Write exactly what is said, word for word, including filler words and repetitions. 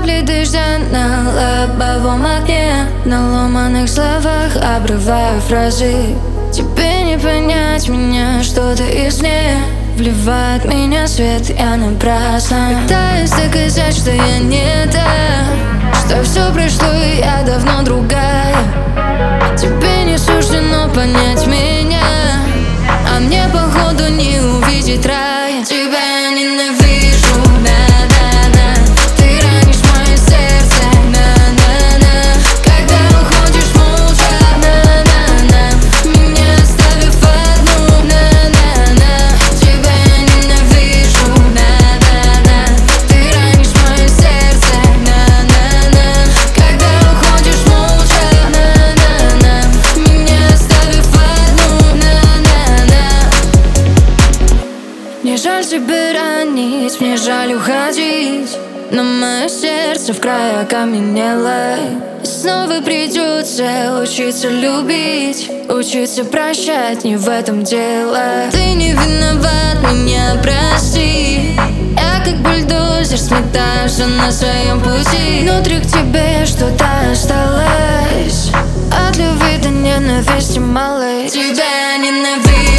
Капли дождя на лобовом окне, на ломаных словах обрываю фразы. Тебе не понять меня, что-то извне вливает в меня свет, я напрасно пытаюсь доказать, что я не та, что все прошло и я давно другая. Тебе не суждено понять меня, а мне походу не увидеть рая. Тебя я ненавижу, на-на-на. Ты ранишь мое сердце, на-на-на. Когда уходишь молча, на-на-на. Меня оставив одну, на-на-на. Тебя я ненавижу, на-на-на. Ты ранишь мое сердце, на-на-на. Когда уходишь молча, на-на-на. Меня оставив одну, на-на-на. Мне жаль тебя ранить, мне жаль уходить, но мое сердце в край окаменело. И снова придется учиться любить, учиться прощать, не в этом дело. Ты не виноват, меня прости. Я как бульдозер сметаю все на своем пути. Внутри к тебе что-то осталось, от любви до ненависти малой. Тебя я ненавижу.